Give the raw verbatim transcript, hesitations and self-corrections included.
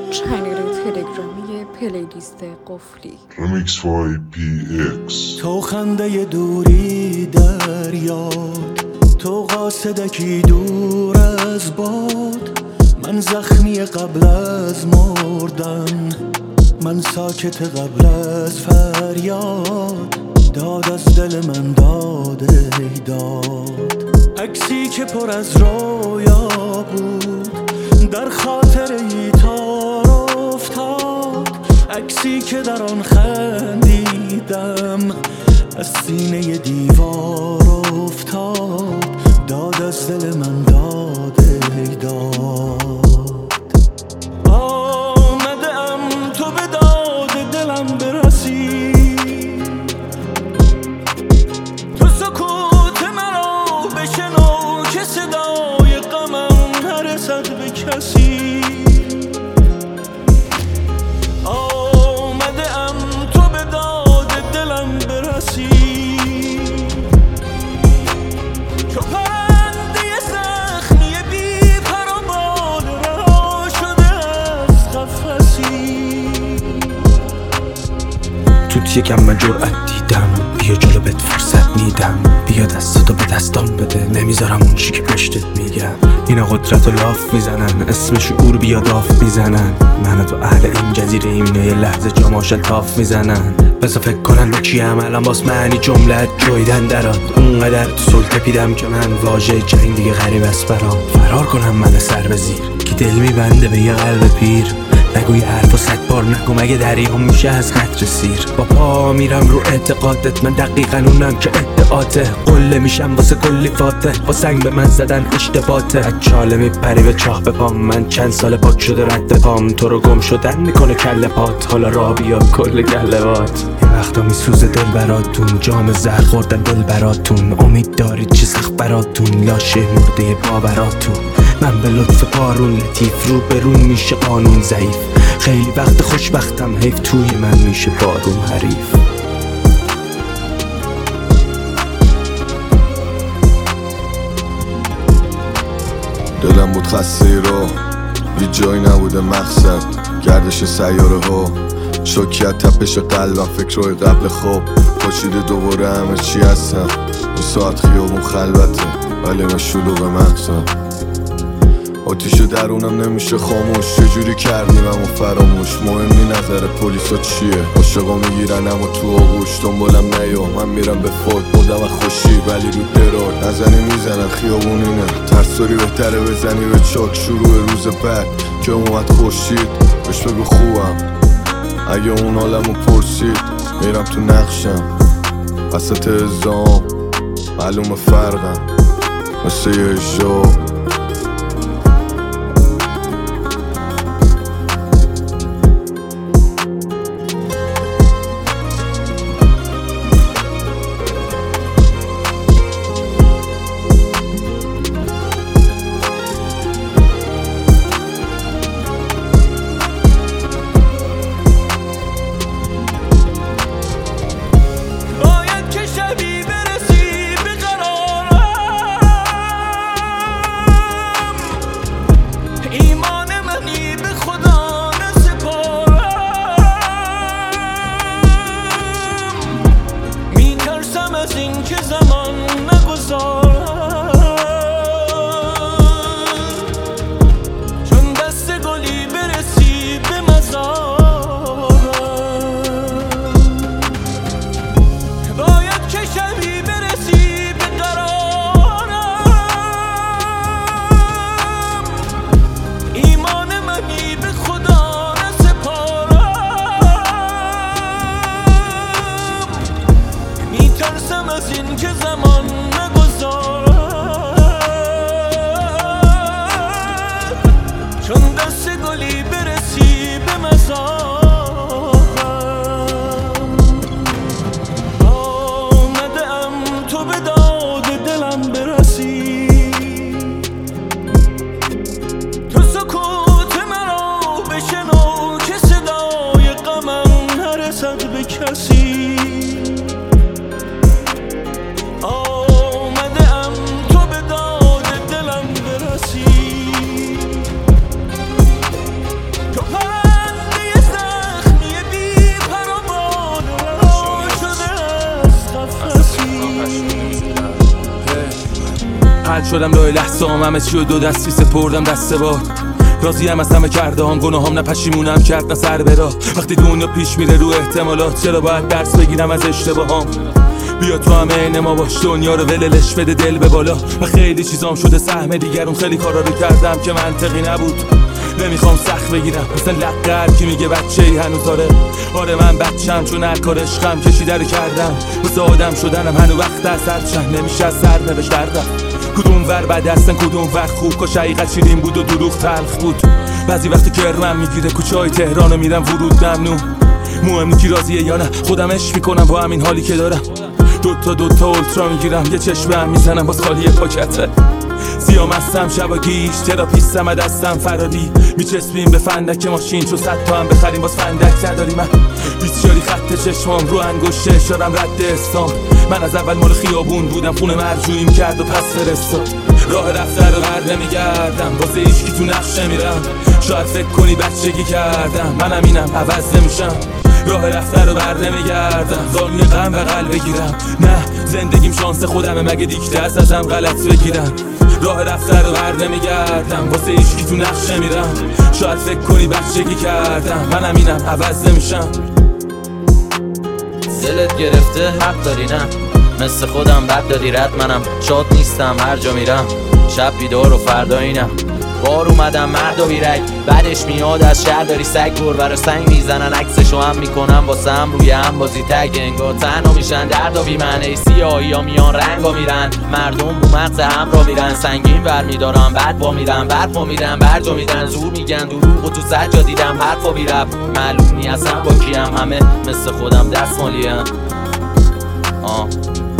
چنل تلگرامی پلیلیست قفلی رمیکس وای پی اکس. تو خنده دوری در یاد، تو قاصدکی دور از باد، من زخمی قبل از مردن، من ساکت قبل از فریاد، داد از دل من داده داد. عکسی که پر از رویا بود در خاطر ای تار افتاد، عکسی که در آن خندیدم از سینه دیوار افتاد، داد از دل من داده داد. آمدم تو به داد دلم برسی، تو سکوت مرا بشنو که صدای غمم نرسد به کسی. آمدم تو به داد دلم برسی، چو پرنده زخمی بی پر و بال رها شده از قفسی. توت یکم من جرأت دیدم، بیا جلو بهت فرصت میدم، بیا دستاتو به دستام بده، نمیذارم اون چی که پشتت میگم. اینا قدرت و لاف میزنن، اسم شعور بیا داف میزنن، من و تو اهل این جزیره ایم، اینا یه لحظه جاماشل تاف میزنن. بذار فکر کنن رو چیم الان باس معنی جملت جویدن درات، اونقدر تو سلطه پیدم که من واژه جنگ دیگه غریب است برام. فرار کنم من سر به زیر که دل میبنده به یه قلب پیر، نگو یه حرف و صد بار نگو مگه دریام میشه از قطر سیر. با پا میرم رو اعتقادت، من دقیقا اونم که ادعاته، قله میشم واسه کلی فاتح، با سنگ به من زدن اشتباته. از چاله میپری به چاه به پام، من چند سال پاک شده رد پام، تو رو گم شدن میکنه کله پات، حالا را بیا کل گلوات. این وقتا میسوزه دل براتون، جام زهر خوردن دل براتون، امید دارید چه سخت براتون، لاشه مرده باوراتون. من به لطف بارون لطیف، رو برون میشه قانون ضعیف، خیلی وقت خوشبختم حیف توی من میشه بارون حریف. دلم بود خسته رو یه جایی نبوده مقصد، گردش سیاره ها شوکیت تپش قلبم، فکرهای قبل خواب پاشیده دوباره همه چی هستم. این ساعت خیابون خلوته ولی من شلوغ مغزم، آتیش درونم نمیشه خاموش، چجوری کردیم اما فراموش. مهمی نظر پلیسا چیه، عاشقا میگیرن اما تو آغوش، دنبالم نیا من میرم به فوت، بودم از خوشی ولی رو درار نزنی میزنن خیابون اینه، ترسوری بهتره بزنی به چاک. شروع روز بعد که اومد خورشید بهش بگو خوبم، اگه اون حالمو پرسید میرم تو نقشم، وسط ازام معلوم فرقم مثل یه اجاب. حل شدم لای لحظام، همه چی و دو دستی سپردم دست باد. راضیم از همه کرده هم، گناهام نه پشیمونم کرد نه سر برا. وقتی دنیا پیش میره رو احتمالات، چرا باید درس بگیرم از اشتباهام؟ بیا تو هم عین ما باش، دنیا رو وللش بده دل به بالا. و خیلی چیزام شده سهم دیگرون، خیلی کارا رو کردم که منطقی نبود. نمیخوام سخت بگیرم مثل لقه که میگه بچه ای هنوز. آره آره من بچم، چون هر کار عشقم کشیده رو کردم. واسه آدم شدنم هنو وقت از سر چند نمیشه از سر نوشت دردم. کدوم ور بد هستن کدوم ور خوب، کاش حقیقت شیرین بود و دروغ تلخ بود. بعضی وقتی کرمم میگیره کوچه های تهرانو میرم ورود ممنوع. مهم نیکی راضیه یا نه، خودم عشق میکنم با همین حالی که دارم. دوتا دوتا اولترا میگیرم، یه چشم هم میزنم باز خالی پاکته. سیام هستم شبا گیش، تراپیستم دستم فراری. میچسبیم به فندک ماشین، چون صد تا هم بخریم باز فندک نداری. من بیسیاری خط چشمام رو انگشت اشارم رد استام. من از اول مال خیابون بودم، خونه مرجوعیم کرد و پس فرستاد. راه رفته رو بر نمیگردم، واسه ایشکی تو نقش نمیرم. شاید فکر کنی بچگی کردم، منم اینم عوض نمیشم. راه رفته رو بر نمیگردم، زانوی غم بغل بگیرم. نه زندگیم شانس خودمه، مگه دیکته از ازم غلط بگیرم. راه رفته رو بر نمیگردم، واسه ایشکی تو نقش نمیرم. شاید فکر کنی بچگی کردم، منم اینم عوض نمیشم. دلت گرفته حق داری، نه مثل خودم بد داری رد. منم شاد نیستم هر جا میرم، شب بیدار و فردا اینم. بار اومدم مرد و بیرک، بعدش میاد از شهر داری سگ دور برا سنگ میزنن. عکسشو هم میکنم واسه هم روی هم بازی تگ. انگار تنها میشن درد و بیمنه، سیاهی ها میان رنگا میرن. مردم رو مغز هم را میرن، سنگین ور میدارم بعد با میرن. برفا میرن برجا میدن، زور میگن دروغ و تو سجا دیدم حرفا بیرب. معلوم نی اصلا با کیم، همه مثل خودم دست مالیم. آه